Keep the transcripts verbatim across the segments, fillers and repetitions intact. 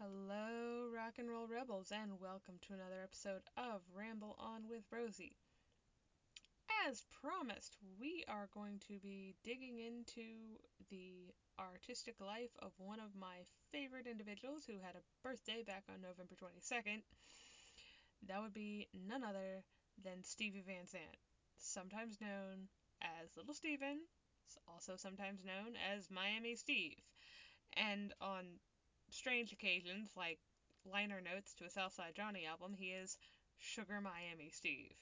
Hello, rock and roll rebels, and welcome to another episode of Ramble On with Rosie. As promised, we are going to be digging into the artistic life of one of my favorite individuals who had a birthday back on November twenty-second. That would be none other than Stevie Van Zandt, sometimes known as Little Steven, also sometimes known as Miami Steve. And on strange occasions, like liner notes to a Southside Johnny album, he is Sugar Miami Steve.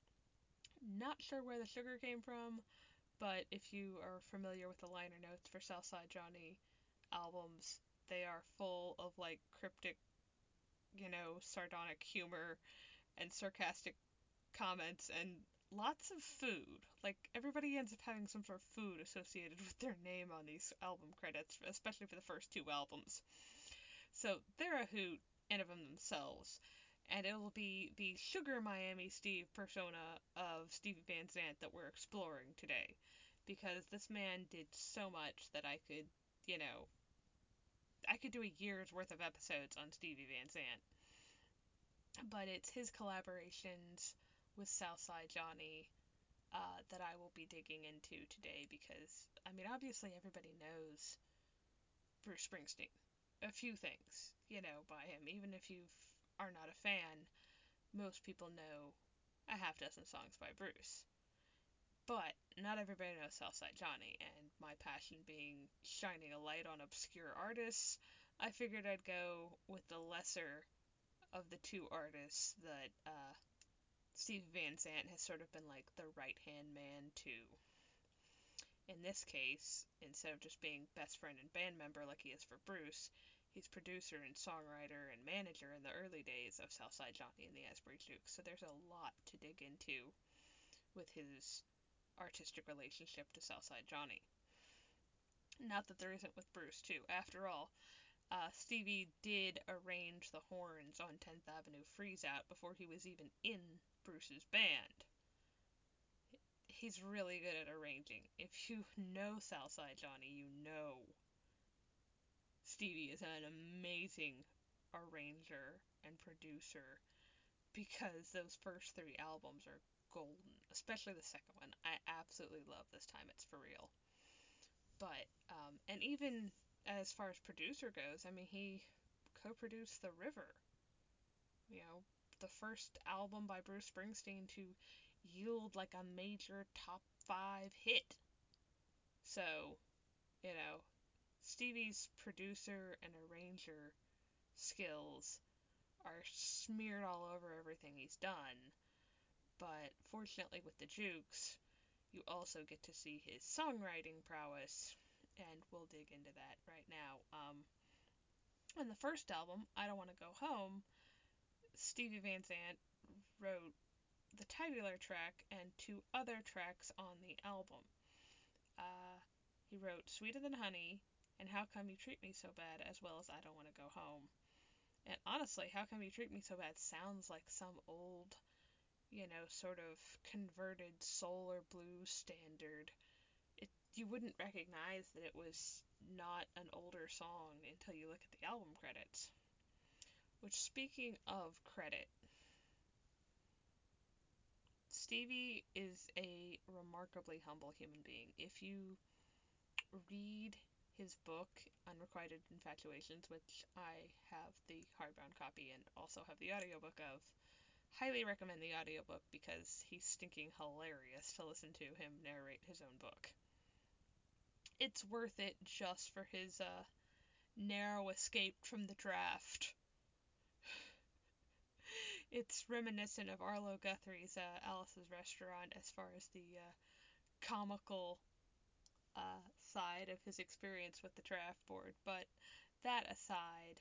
Not sure where the sugar came from, but if you are familiar with the liner notes for Southside Johnny albums, they are full of like cryptic, you know, sardonic humor and sarcastic comments and lots of food. Like, everybody ends up having some sort of food associated with their name on these album credits, especially for the first two albums. So they're a hoot in of themselves, and it'll be the Sugar Miami Steve persona of Stevie Van Zandt that we're exploring today, because this man did so much that I could, you know, I could do a year's worth of episodes on Stevie Van Zandt. But it's his collaborations with Southside Johnny uh, that I will be digging into today, because, I mean, obviously everybody knows Bruce Springsteen. A few things, you know, by him. Even if you are not a fan, most people know a half dozen songs by Bruce. But not everybody knows Southside Johnny, and my passion being shining a light on obscure artists, I figured I'd go with the lesser of the two artists that uh, Stevie Van Zandt has sort of been like the right-hand man to. In this case, instead of just being best friend and band member like he is for Bruce, he's producer and songwriter and manager in the early days of Southside Johnny and the Asbury Jukes. So there's a lot to dig into with his artistic relationship to Southside Johnny. Not that there isn't with Bruce, too. After all, uh, Stevie did arrange the horns on tenth Avenue Freeze Out before he was even in Bruce's band. He's really good at arranging. If you know Southside Johnny, you know Stevie is an amazing arranger and producer, because those first three albums are golden, especially the second one. I absolutely love This Time It's For Real. But, um, and even as far as producer goes, I mean, he co-produced The River, you know, the first album by Bruce Springsteen to yield like a major top five hit. So, you know, Stevie's producer and arranger skills are smeared all over everything he's done. But fortunately with the Jukes, you also get to see his songwriting prowess, and we'll dig into that right now. Um, on the first album, I Don't Want to Go Home, Stevie Van Zandt wrote the titular track and two other tracks on the album. Uh, he wrote Sweeter Than Honey and How Come You Treat Me So Bad, as well as I Don't Want to Go Home. And honestly, How Come You Treat Me So Bad sounds like some old, you know, sort of converted soul or blues standard. It, you wouldn't recognize that it was not an older song until you look at the album credits. Which, speaking of credit, Stevie is a remarkably humble human being. If you read his book, Unrequited Infatuations, which I have the hardbound copy and also have the audiobook of, highly recommend the audiobook because he's stinking hilarious to listen to him narrate his own book. It's worth it just for his uh, narrow escape from the draft. It's reminiscent of Arlo Guthrie's uh, Alice's Restaurant as far as the uh, comical uh, side of his experience with the draft board. But that aside,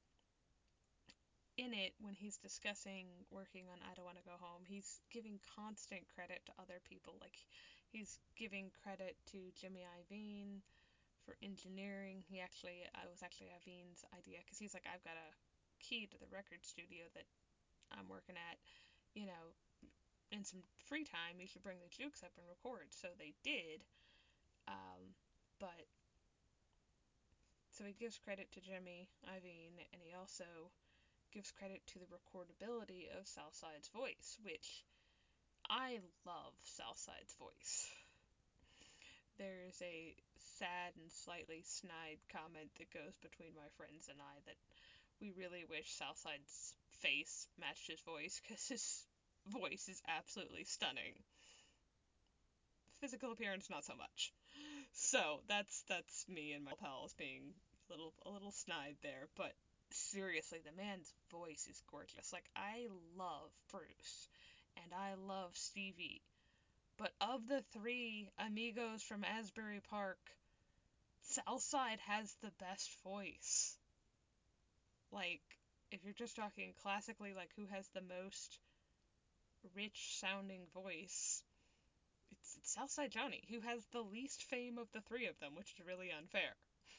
in it, when he's discussing working on I Don't Want to Go Home, he's giving constant credit to other people. Like, he's giving credit to Jimmy Iovine for engineering. He actually, it was actually Iovine's idea, because he's like, I've got a key to the record studio that I'm working at, you know, in some free time, you should bring the Jukes up and record. So they did, um, but, so he gives credit to Jimmy Iovine, and he also gives credit to the recordability of Southside's voice, which I love Southside's voice. There's a sad and slightly snide comment that goes between my friends and I that we really wish Southside's face matched his voice, because his voice is absolutely stunning. Physical appearance, not so much. So that's that's me and my pals being a little a little snide there, but seriously, the man's voice is gorgeous. Like, I love Bruce, and I love Stevie, but of the three amigos from Asbury Park, Southside has the best voice. Like, if you're just talking classically, like, who has the most rich sounding voice, it's, it's Southside Johnny, who has the least fame of the three of them, which is really unfair.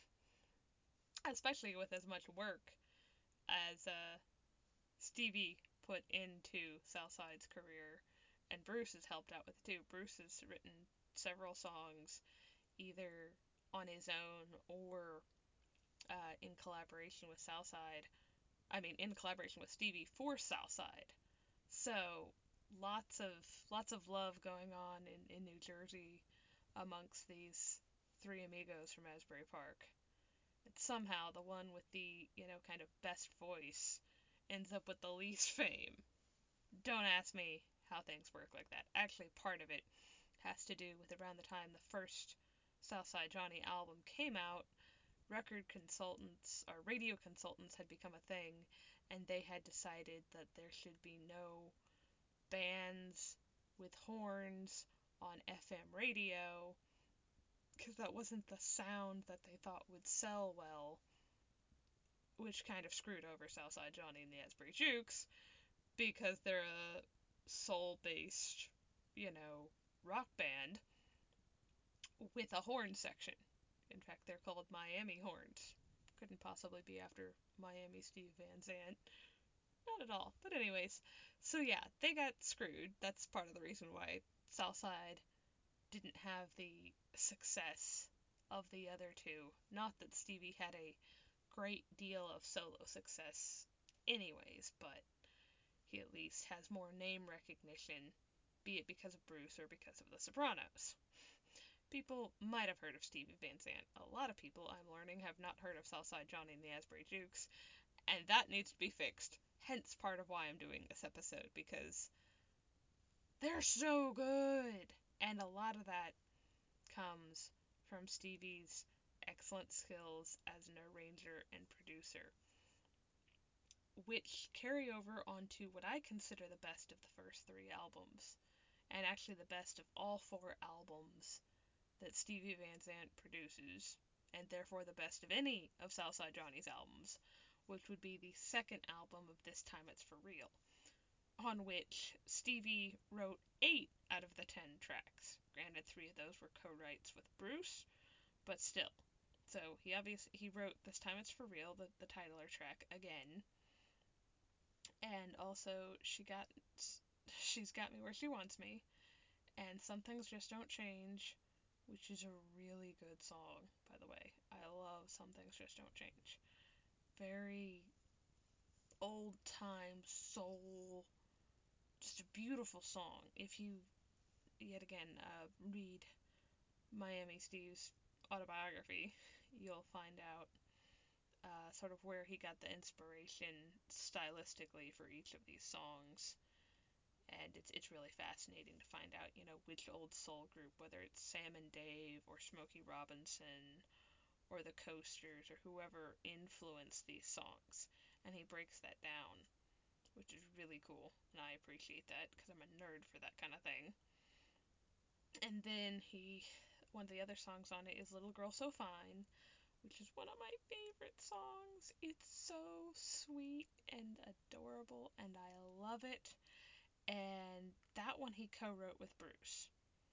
Especially with as much work as uh, Stevie put into Southside's career, and Bruce has helped out with it too. Bruce has written several songs, either on his own or uh, in collaboration with Southside. I mean, in collaboration with Stevie for Southside. So lots of lots of love going on in, in New Jersey amongst these three amigos from Asbury Park. And somehow the one with the, you know, kind of best voice ends up with the least fame. Don't ask me how things work like that. Actually, part of it has to do with around the time the first Southside Johnny album came out, record consultants, or radio consultants, had become a thing, and they had decided that there should be no bands with horns on F M radio, because that wasn't the sound that they thought would sell well, which kind of screwed over Southside Johnny and the Asbury Jukes, because they're a soul-based, you know, rock band with a horn section. In fact, they're called Miami Horns. Couldn't possibly be after Miami Steve Van Zandt. Not at all. But anyways, so yeah, they got screwed. That's part of the reason why Southside didn't have the success of the other two. Not that Stevie had a great deal of solo success anyways, but he at least has more name recognition, be it because of Bruce or because of The Sopranos. People might have heard of Stevie Van Zandt. A lot of people, I'm learning, have not heard of Southside Johnny and the Asbury Jukes, and that needs to be fixed. Hence part of why I'm doing this episode, because they're so good! And a lot of that comes from Stevie's excellent skills as an arranger and producer, which carry over onto what I consider the best of the first three albums, and actually the best of all four albums that Stevie Van Zandt produces, and therefore the best of any of Southside Johnny's albums, which would be the second album of This Time It's For Real, on which Stevie wrote eight out of the ten tracks. Granted, three of those were co-writes with Bruce, but still. So he obviously he wrote This Time It's For Real, the, the titler track, again, and also she got She's Got Me Where She Wants Me, and Some Things Just Don't Change, which is a really good song, by the way. I love Some Things Just Don't Change. Very old-time soul, just a beautiful song. If you, yet again, uh, read Miami Steve's autobiography, you'll find out uh, sort of where he got the inspiration stylistically for each of these songs. And it's it's really fascinating to find out, you know, which old soul group, whether it's Sam and Dave or Smokey Robinson or the Coasters or whoever influenced these songs. And he breaks that down, which is really cool, and I appreciate that because I'm a nerd for that kind of thing. And then he, one of the other songs on it is Little Girl So Fine, which is one of my favorite songs. It's so sweet and adorable, and I love it. And that one he co-wrote with Bruce.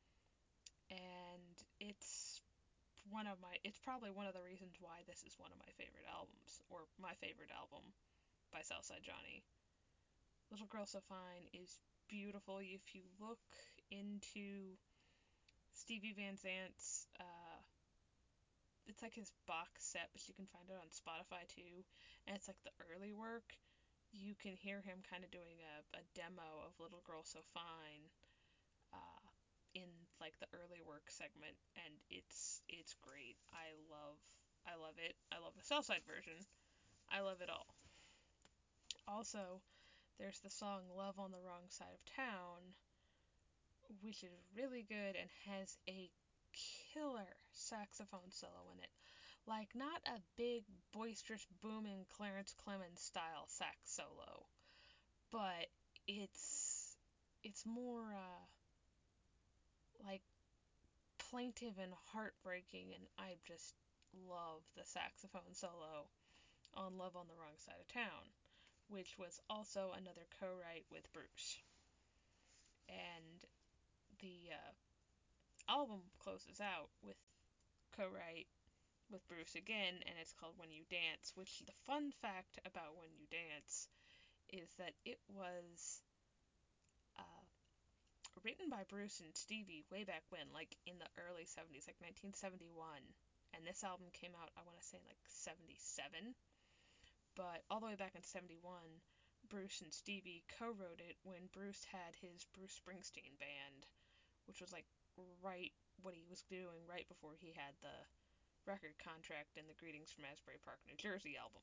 And it's one of my, it's probably one of the reasons why this is one of my favorite albums, or my favorite album by Southside Johnny. Little Girl So Fine is beautiful. If you look into Stevie Van Zandt's uh, it's like his box set, but you can find it on Spotify too. And it's like the early work. You can hear him kind of doing a, a demo of Little Girl So Fine uh, in like the early work segment, and it's it's great. I love I love it. I love the Southside version. I love it all. Also, there's the song Love on the Wrong Side of Town, which is really good and has a killer saxophone solo in it. Like, not a big, boisterous, booming Clarence Clemons style sax solo, but it's it's more uh, like plaintive and heartbreaking, and I just love the saxophone solo on Love on the Wrong Side of Town, which was also another co-write with Bruce. And the uh, album closes out with co-write with Bruce again, and it's called When You Dance, which the fun fact about When You Dance is that it was uh, written by Bruce and Stevie way back when, like in the early seventies, like nineteen seventy-one. And this album came out, I want to say, like seventy-seven. But all the way back in seventy-one, Bruce and Stevie co-wrote it when Bruce had his Bruce Springsteen band, which was like right what he was doing right before he had the record contract in the Greetings from Asbury Park, New Jersey album.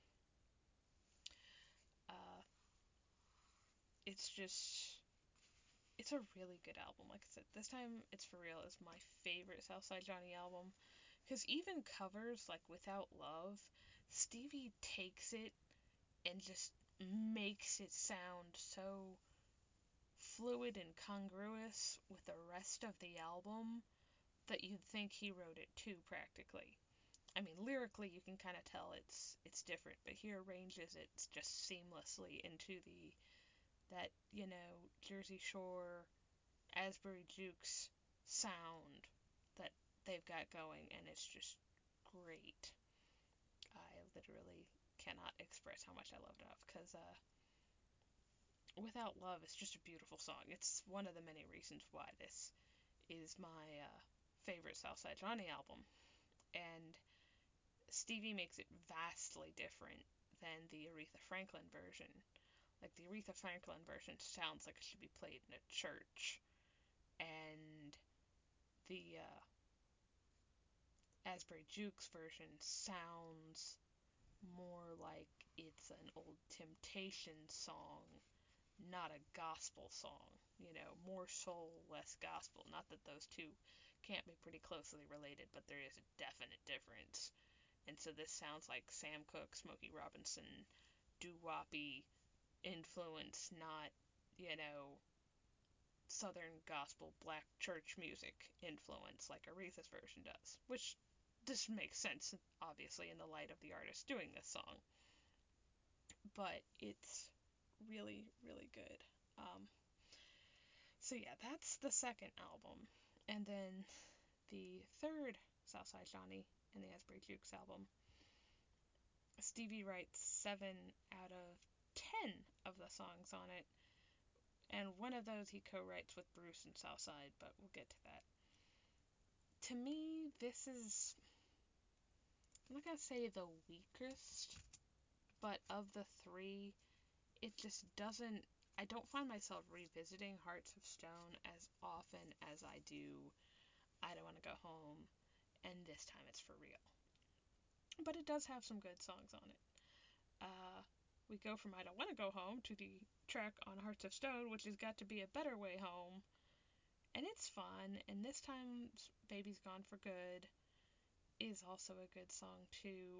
Uh, it's just, it's a really good album. Like I said, This Time It's For Real is my favorite Southside Johnny album. Because even covers like Without Love, Stevie takes it and just makes it sound so fluid and congruous with the rest of the album that you'd think he wrote it too, practically. I mean, lyrically you can kind of tell it's it's different, but he arranges it just seamlessly into the that, you know, Jersey Shore, Asbury Jukes sound that they've got going, and it's just great. I literally cannot express how much I love it enough, because uh, Without Love is just a beautiful song. It's one of the many reasons why this is my uh, favorite Southside Johnny album. And Stevie makes it vastly different than the Aretha Franklin version. Like, the Aretha Franklin version sounds like it should be played in a church. And the uh, Asbury Jukes version sounds more like it's an old Temptations song, not a gospel song. You know, more soul, less gospel. Not that those two can't be pretty closely related, but there is a definite difference. And so this sounds like Sam Cooke, Smokey Robinson, doo-woppy influence, not, you know, Southern gospel black church music influence like Aretha's version does. Which just makes sense, obviously, in the light of the artist doing this song. But it's really, really good. Um, so yeah, that's the second album. And then the third Southside Johnny and the Asbury Jukes album, Stevie writes seven out of ten of the songs on it, and one of those he co-writes with Bruce and Southside, but we'll get to that. To me, this is, I'm not going to say the weakest, but of the three, it just doesn't, I don't find myself revisiting Hearts of Stone as often as I do I Don't Want to Go Home, and This Time It's For Real. But it does have some good songs on it. Uh, we go from I Don't Want to Go Home to the track on Hearts of Stone, which has got to be A Better Way Home. And it's fun, and This Time Baby's Gone for Good is also a good song too.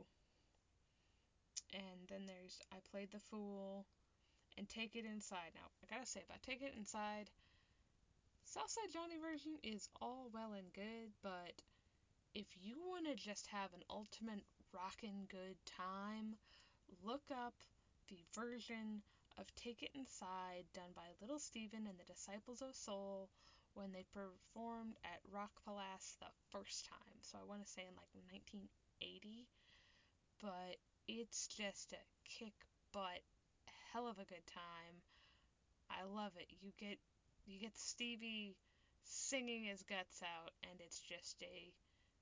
And then there's I Played the Fool and Take It Inside. Now, I gotta say, about Take It Inside, Southside Johnny version is all well and good, but if you want to just have an ultimate rockin' good time, look up the version of Take It Inside done by Little Steven and the Disciples of Soul when they performed at Rock Palace the first time. So I want to say in like nineteen eighty. But it's just a kick butt, hell of a good time. I love it. You get you get Stevie singing his guts out, and it's just a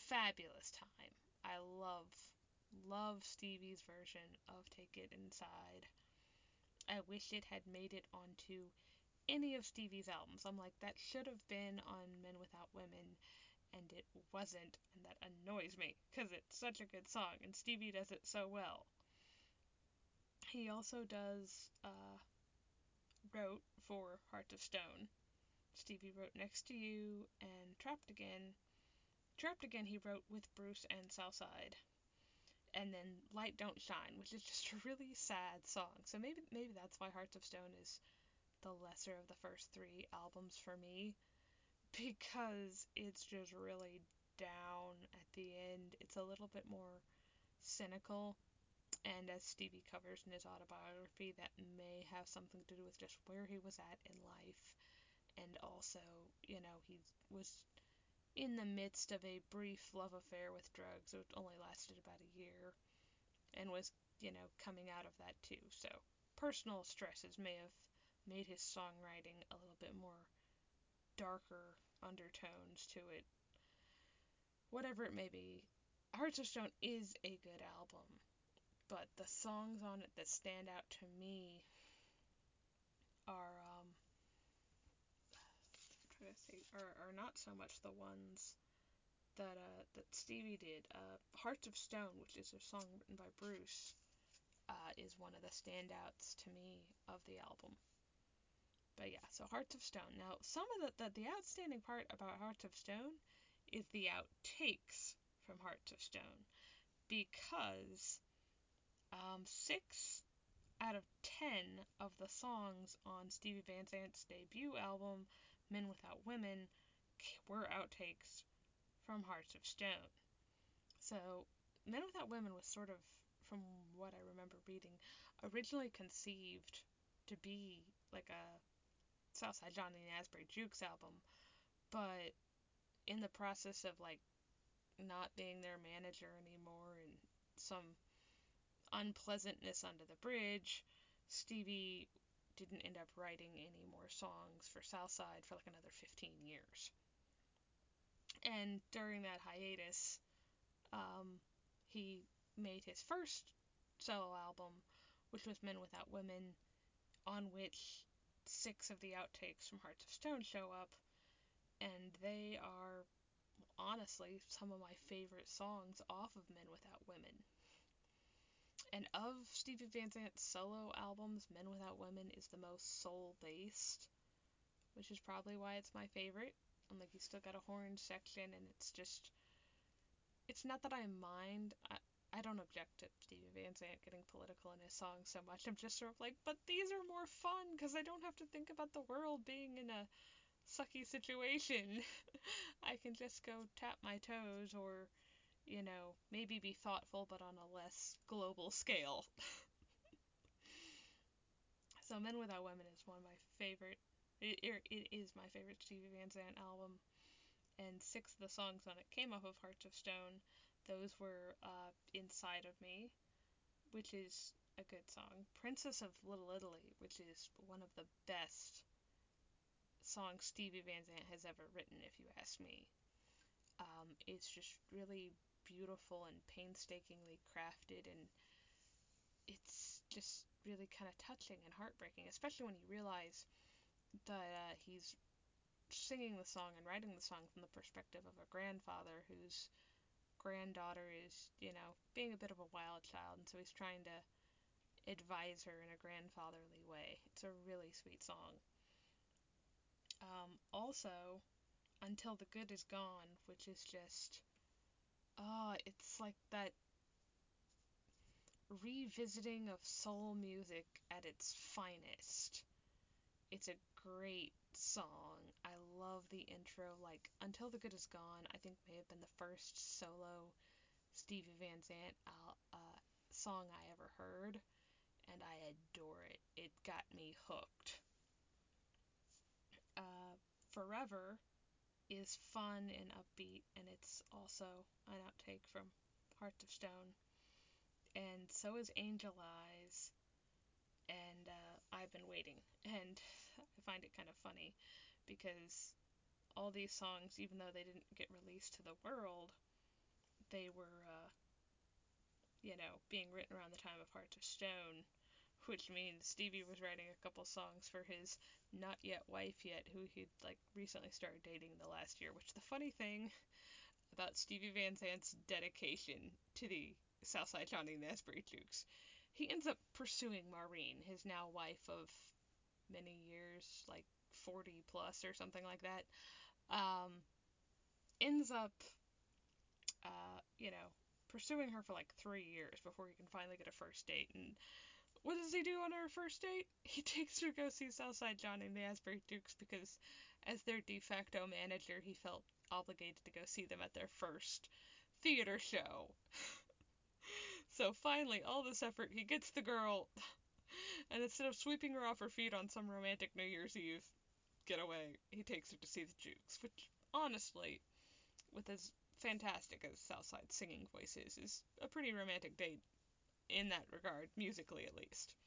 fabulous time. I love, love Stevie's version of Take It Inside. I wish it had made it onto any of Stevie's albums. I'm like, that should have been on Men Without Women, and it wasn't, and that annoys me, because it's such a good song, and Stevie does it so well. He also does, uh, wrote for Hearts of Stone. Stevie wrote Next to You and Trapped Again. Trapped Again he wrote with Bruce and Southside. And then Light Don't Shine, which is just a really sad song. So maybe maybe that's why Hearts of Stone is the lesser of the first three albums for me, because it's just really down at the end. It's a little bit more cynical, and as Stevie covers in his autobiography, that may have something to do with just where he was at in life, and also, you know, he was in the midst of a brief love affair with drugs, which only lasted about a year, and was, you know, coming out of that too. So personal stresses may have made his songwriting a little bit more darker undertones to it. Whatever it may be, Hearts of Stone is a good album, but the songs on it that stand out to me are, um, I'm trying to think, are, are not so much the ones that uh, that Stevie did. Uh, Hearts of Stone, which is a song written by Bruce, uh, is one of the standouts to me of the album. But yeah, so Hearts of Stone. Now, some of the, the, the outstanding part about Hearts of Stone is the outtakes from Hearts of Stone, because um, six out of ten of the songs on Stevie Van Zant's debut album, Men Without Women, were outtakes from Hearts of Stone. So, Men Without Women was sort of, from what I remember reading, originally conceived to be like a Southside Johnny and Asbury Jukes album, but in the process of like not being their manager anymore and some unpleasantness under the bridge, Stevie didn't end up writing any more songs for Southside for like another fifteen years. And during that hiatus, um, he made his first solo album, which was Men Without Women, on which six of the outtakes from Hearts of Stone show up, and they are honestly some of my favorite songs off of Men Without Women. And of Stevie Van Zant's solo albums, Men Without Women is the most soul-based, which is probably why it's my favorite. And like, he's still got a horn section, and it's just, it's not that I mind. I, I don't object to Stevie Van Zandt getting political in his songs so much. I'm just sort of like, but these are more fun because I don't have to think about the world being in a sucky situation. I can just go tap my toes, or, you know, maybe be thoughtful but on a less global scale. So Men Without Women is one of my favorite, it, it is my favorite Stevie Van Zandt album, and six of the songs on it came off of Hearts of Stone. Those were uh, Inside of Me, which is a good song, Princess of Little Italy, which is one of the best songs Stevie Van Zandt has ever written, if you ask me. Um, it's just really beautiful and painstakingly crafted, and it's just really kind of touching and heartbreaking, especially when you realize that uh, he's singing the song and writing the song from the perspective of a grandfather whose granddaughter is, you know, being a bit of a wild child, and so he's trying to advise her in a grandfatherly way. It's a really sweet song. Um, also, Until the Good Is Gone, which is just, oh, it's like that revisiting of soul music at its finest. It's a great song. I love the intro. Like, Until the Good Is Gone, I think may have been the first solo Stevie Van Zandt uh, song I ever heard, and I adore it. It got me hooked. Uh, Forever is fun and upbeat, and it's also an outtake from Hearts of Stone. And so is Angel Eyes, and uh, I've Been Waiting. And I find it kind of funny because all these songs, even though they didn't get released to the world, they were, uh, you know, being written around the time of Hearts of Stone, which means Stevie was writing a couple songs for his not yet wife yet, who he'd like recently started dating the last year. Which the funny thing about Stevie Van Zandt's dedication to the Southside Johnny and the Asbury Jukes, he ends up pursuing Maureen, his now wife of many years, like forty plus or something like that. Um, ends up, uh, you know, pursuing her for like three years before he can finally get a first date. And what does he do on our first date? He takes her to go see Southside Johnny and the Asbury Jukes because, as their de facto manager, he felt obligated to go see them at their first theater show. So finally, all this effort, he gets the girl, and instead of sweeping her off her feet on some romantic New Year's Eve getaway, he takes her to see the Jukes, which, honestly, with as fantastic as Southside's singing voice is, is a pretty romantic date in that regard, musically at least.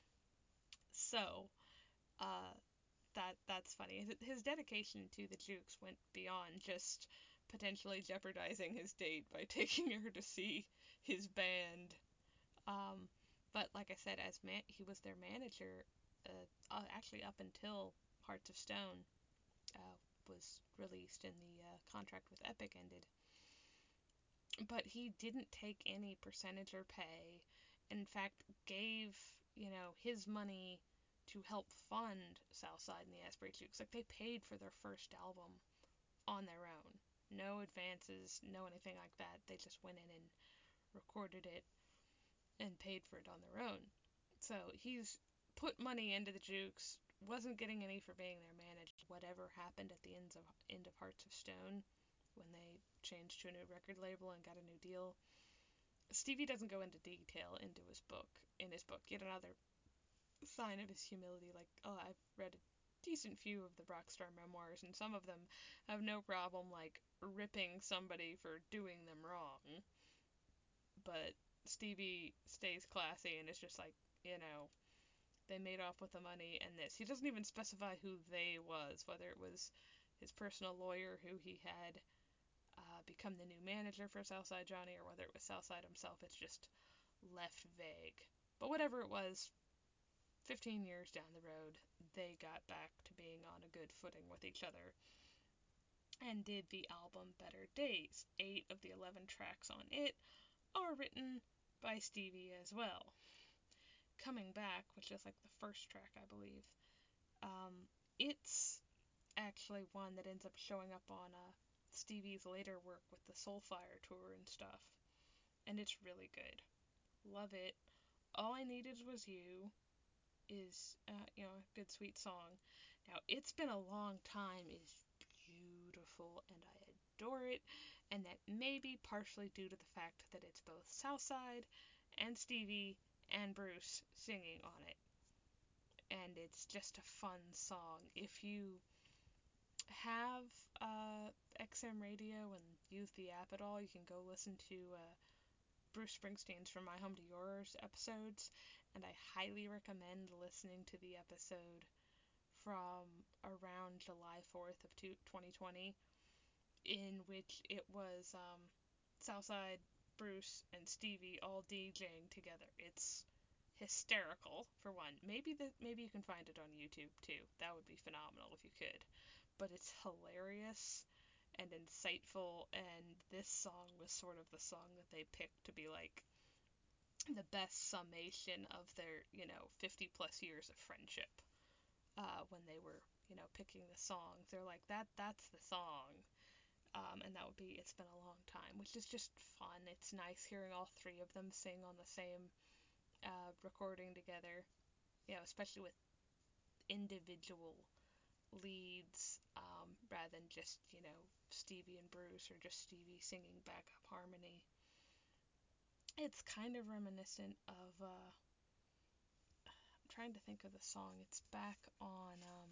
So, uh, that that's funny. His dedication to the Jukes went beyond just potentially jeopardizing his date by taking her to see his band. Um, but like I said, as man, he was their manager, uh, uh, actually up until Hearts of Stone uh, was released and the uh, contract with Epic ended. But he didn't take any percentage or pay. In fact, gave, you know, his money to help fund Southside and the Asbury Jukes. Like, they paid for their first album on their own. No advances, no anything like that. They just went in and recorded it and paid for it on their own. So he's put money into the Jukes, wasn't getting any for being their manager. Whatever happened at the end of, end of Hearts of Stone, when they changed to a new record label and got a new deal, Stevie doesn't go into detail into his book, in his book. Yet another sign of his humility. Like, oh, I've read a decent few of the Rockstar memoirs, and some of them have no problem, like, ripping somebody for doing them wrong. But Stevie stays classy and is just like, you know, they made off with the money and this. He doesn't even specify who they was, whether it was his personal lawyer who he had uh, become the new manager for Southside Johnny, or whether it was Southside himself. It's just left vague. But whatever it was, fifteen years down the road, they got back to being on a good footing with each other and did the album Better Days. Eight of the eleven tracks on it are written by Stevie as well. Coming Back, which is like the first track, I believe, um, it's actually one that ends up showing up on uh, Stevie's later work with the Soulfire tour and stuff. And it's really good. Love it. All I Needed Was You is, uh, you know, a good sweet song. Now, It's Been a Long Time is beautiful, and I adore it, and that may be partially due to the fact that it's both Southside and Stevie and Bruce singing on it. And it's just a fun song. If you have uh, X M Radio and use the app at all, you can go listen to uh, Bruce Springsteen's From My Home to Yours episodes, and I highly recommend listening to the episode from around July fourth of twenty twenty, in which it was um, Southside, Bruce, and Stevie all DJing together. It's hysterical, for one. Maybe the, maybe you can find it on YouTube, too. That would be phenomenal if you could. But it's hilarious and insightful, and this song was sort of the song that they picked to be, like, the best summation of their, you know, fifty plus years of friendship. Uh, when they were, you know, picking the songs. They're like, that, that's the song. Um, and that would be It's Been a Long Time, which is just fun. It's nice hearing all three of them sing on the same uh, recording together, you know, especially with individual leads, um, rather than just, you know, Stevie and Bruce, or just Stevie singing backup harmony. It's kind of reminiscent of, uh, I'm trying to think of the song. It's back on, um,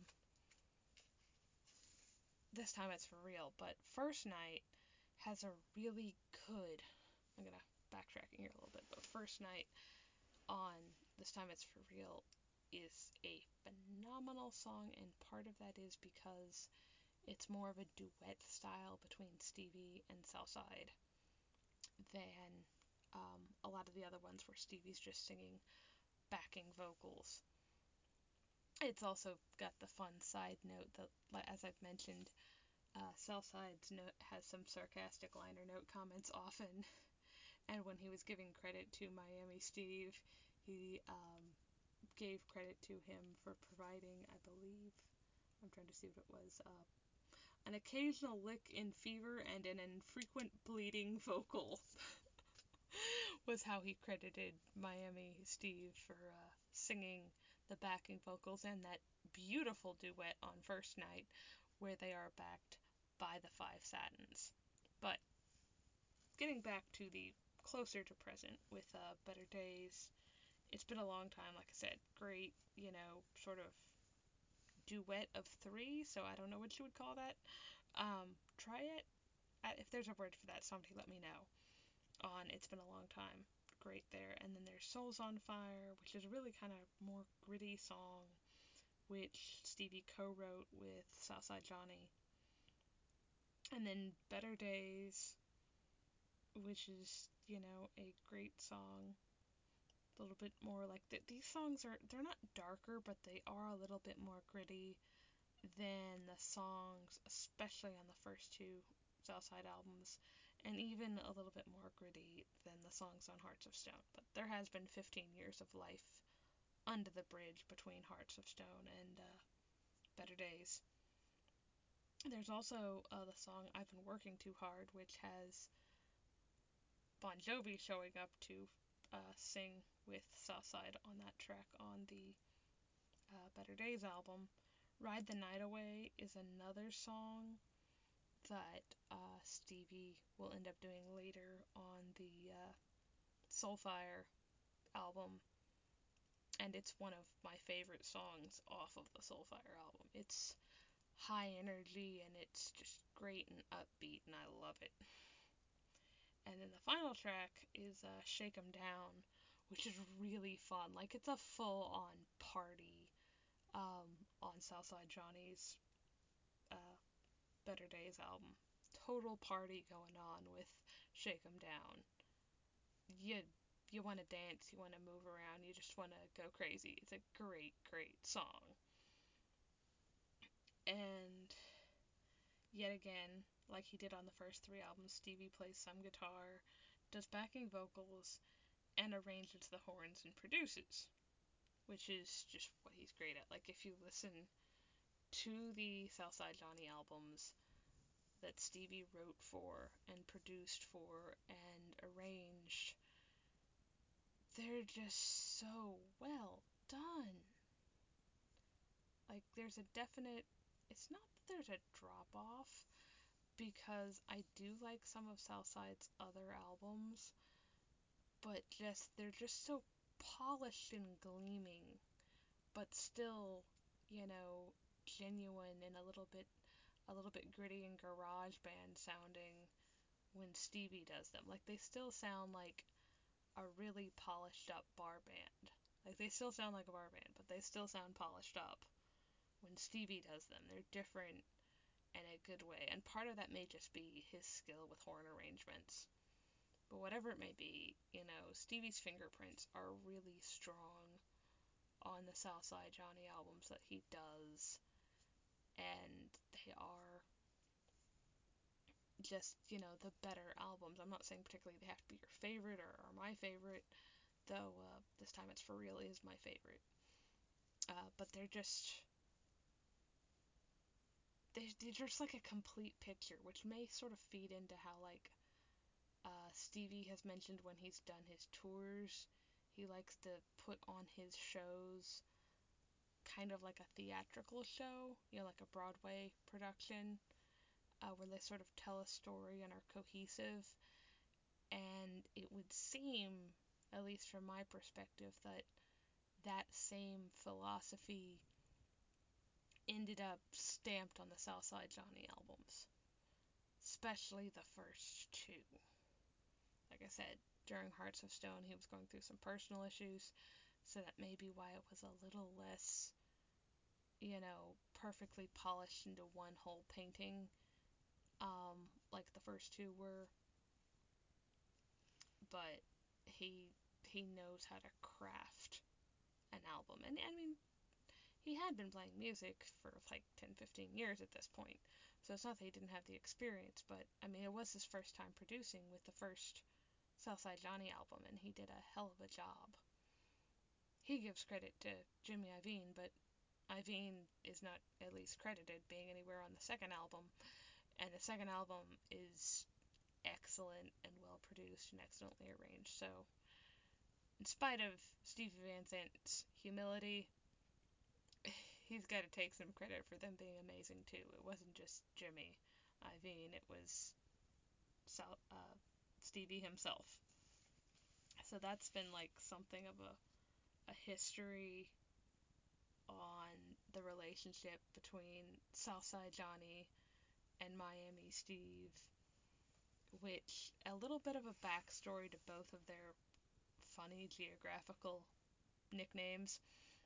This Time It's For Real, but First Night has a really good, I'm gonna backtracking here a little bit, but First Night on This Time It's For Real is a phenomenal song, and part of that is because it's more of a duet style between Stevie and Southside. than um, a lot of the other ones where Stevie's just singing backing vocals. It's also got the fun side note that, as I've mentioned, uh, Southside's note has some sarcastic liner note comments often, and when he was giving credit to Miami Steve, he um, gave credit to him for providing, I believe, I'm trying to see what it was, uh, an occasional lick in fever and an infrequent bleeding vocal. Was how he credited Miami Steve for uh, singing the backing vocals and that beautiful duet on First Night where they are backed by the Five Satins. But getting back to the closer to present with uh, Better Days, it's been a long time, like I said, great, you know, sort of duet of three, so I don't know what you would call that. Um, try it. If there's a word for that, somebody let me know. On It's Been a Long Time. Great there. And then there's Souls on Fire, which is a really kind of more gritty song, which Stevie co-wrote with Southside Johnny. And then Better Days, which is, you know, a great song. A little bit more like the, these songs are, they're not darker, but they are a little bit more gritty than the songs, especially on the first two Southside albums, and even a little bit more gritty than the songs on Hearts of Stone. But there has been fifteen years of life under the bridge between Hearts of Stone and uh, Better Days. There's also uh, the song I've Been Working Too Hard, which has Bon Jovi showing up to uh, sing with Southside on that track on the uh, Better Days album. Ride the Night Away is another song that uh, Stevie will end up doing later on the uh, Soulfire album, and it's one of my favorite songs off of the Soulfire album. It's high energy and it's just great and upbeat, and I love it. And then the final track is uh, Shake 'Em Down, which is really fun. Like, it's a full-on party um, on Southside Johnny's uh, Better Days album. Total party going on with Shake 'Em Down. You you want to dance, you want to move around, you just want to go crazy. It's a great, great song. And yet again, like he did on the first three albums, Stevie plays some guitar, does backing vocals, and arranges the horns and produces, which is just what he's great at. Like, if you listen to the Southside Johnny albums that Stevie wrote for and produced for and arranged, they're just so well done. Like, there's a definite, it's not that there's a drop off, because I do like some of Southside's other albums, but just, they're just so polished and gleaming, but still, you know, genuine and a little bit, a little bit gritty and garage band sounding when Stevie does them. Like, they still sound like a really polished up bar band. Like, they still sound like a bar band, but they still sound polished up when Stevie does them. They're different in a good way, and part of that may just be his skill with horn arrangements. But whatever it may be, you know, Stevie's fingerprints are really strong on the Southside Johnny albums that he does, and they are just, you know, the better albums. I'm not saying particularly they have to be your favorite or, or my favorite, though uh, this time it's for real is my favorite. Uh, but they're just, they, they're just like a complete picture, which may sort of feed into how, like, uh, Stevie has mentioned when he's done his tours, he likes to put on his shows kind of like a theatrical show, you know, like a Broadway production, uh, where they sort of tell a story and are cohesive. And it would seem, at least from my perspective, that that same philosophy ended up stamped on the Southside Johnny albums, especially the first two. Like I said, during Hearts of Stone, he was going through some personal issues, so that may be why it was a little less, you know, perfectly polished into one whole painting, um, like the first two were. but he he knows how to craft an album. And I mean, he had been playing music for like ten, fifteen years at this point, so it's not that he didn't have the experience, but I mean, it was his first time producing with the first Southside Johnny album, and he did a hell of a job. He gives credit to Jimmy Iovine, but Iovine is not at least credited being anywhere on the second album, and the second album is excellent and well produced and excellently arranged. So, in spite of Stevie Van Zandt's humility, he's got to take some credit for them being amazing too. It wasn't just Jimmy Iovine, it was uh, Stevie himself. So that's been like something of a, a history on the relationship between Southside Johnny and Miami Steve, which a little bit of a backstory to both of their funny geographical nicknames.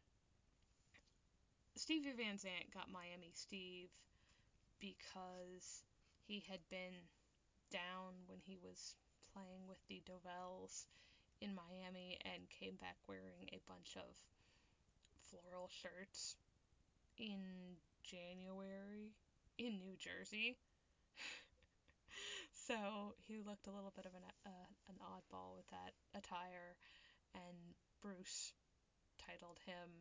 Stevie Van Zandt got Miami Steve because he had been down when he was playing with the Dovells in Miami and came back wearing a bunch of floral shirts in January in New Jersey. So he looked a little bit of an, uh, an oddball with that attire, and Bruce titled him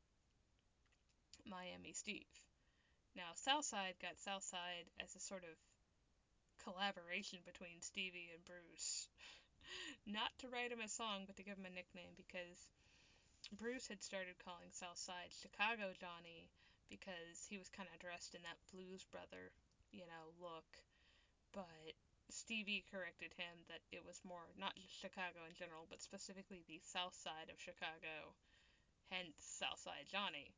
Miami Steve. Now, Southside got Southside as a sort of collaboration between Stevie and Bruce. Not to write him a song, but to give him a nickname, because Bruce had started calling Southside Chicago Johnny because he was kind of dressed in that Blues Brother, you know, look. But Stevie corrected him that it was more not just Chicago in general, but specifically the south side of Chicago, hence Southside Johnny.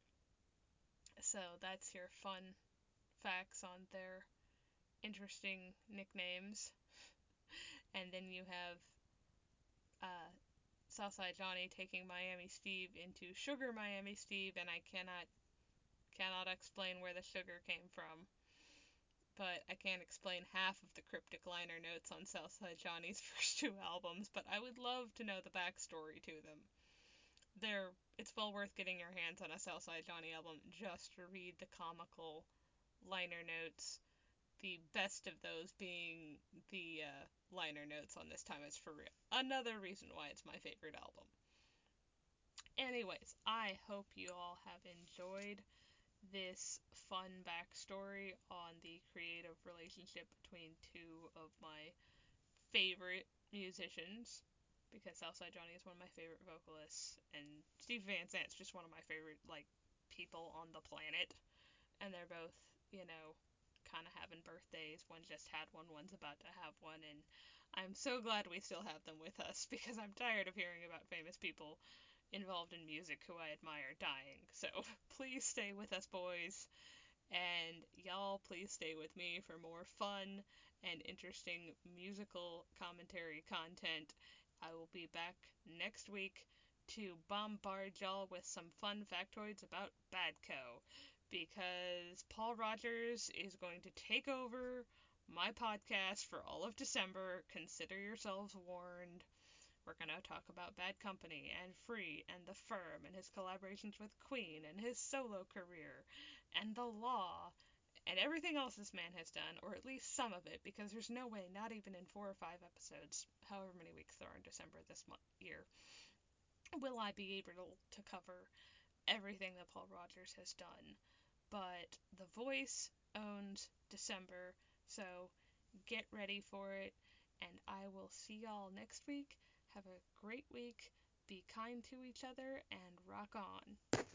So that's your fun facts on their interesting nicknames. And then you have uh, Southside Johnny taking Miami Steve into Sugar Miami Steve, and I cannot cannot explain where the sugar came from. But I can't explain half of the cryptic liner notes on Southside Johnny's first two albums, but I would love to know the backstory to them. They're, it's well worth getting your hands on a Southside Johnny album just to read the comical liner notes, the best of those being the uh, liner notes on This Time It's For Real. Another reason why it's my favorite album. Anyways, I hope you all have enjoyed this fun backstory on the creative relationship between two of my favorite musicians, because Southside Johnny is one of my favorite vocalists, and Steve Van Zandt's just one of my favorite, like, people on the planet, and they're both, you know, kind of having birthdays. One just had one, one's about to have one, and I'm so glad we still have them with us, because I'm tired of hearing about famous people involved in music who I admire dying. So please stay with us, boys, and y'all please stay with me for more fun and interesting musical commentary content. I will be back next week to bombard y'all with some fun factoids about Badco, because Paul Rogers is going to take over my podcast for all of December. Consider yourselves warned. We're going to talk about Bad Company and Free and The Firm and his collaborations with Queen and his solo career and the law and everything else this man has done, or at least some of it, because there's no way, not even in four or five episodes, however many weeks there are in December this month, year, will I be able to cover everything that Paul Rogers has done. But The Voice owns December, so get ready for it, and I will see y'all next week. Have a great week, be kind to each other, and rock on.